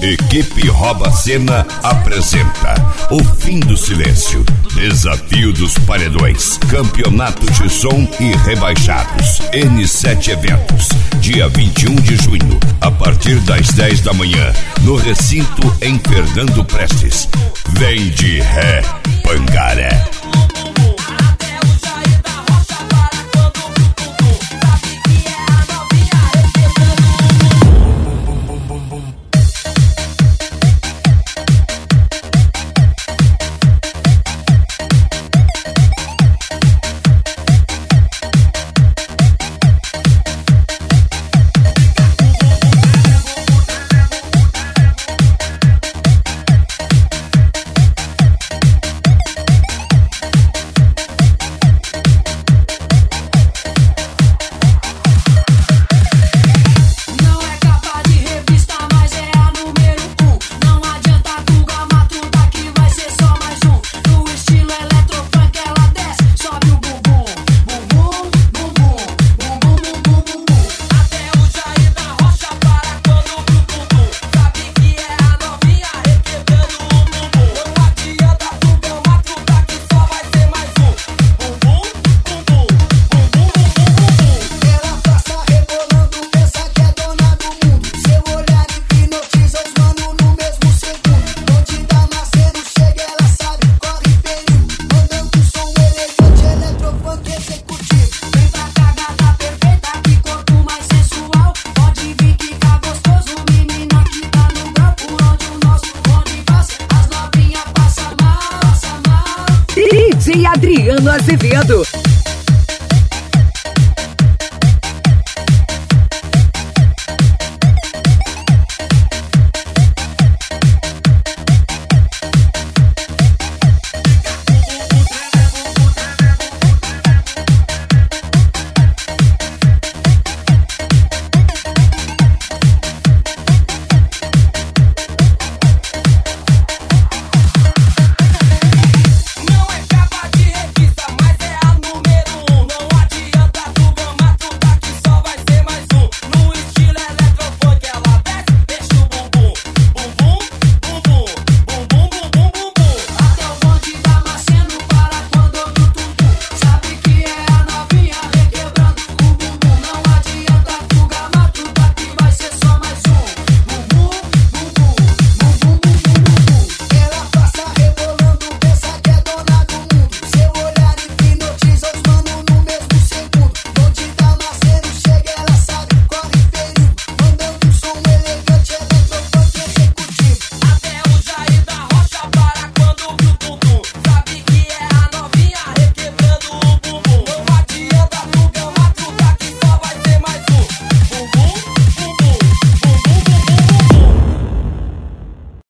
Equipe Rouba Cena apresenta O Fim do Silêncio, Desafio dos Paredões, Campeonato de Som e Rebaixados, N7 Eventos, dia 21 de junho, a partir das 10 da manhã, no recinto em Fernando Prestes. Vem de ré, Pangaré. DJ Adriano Azevedo.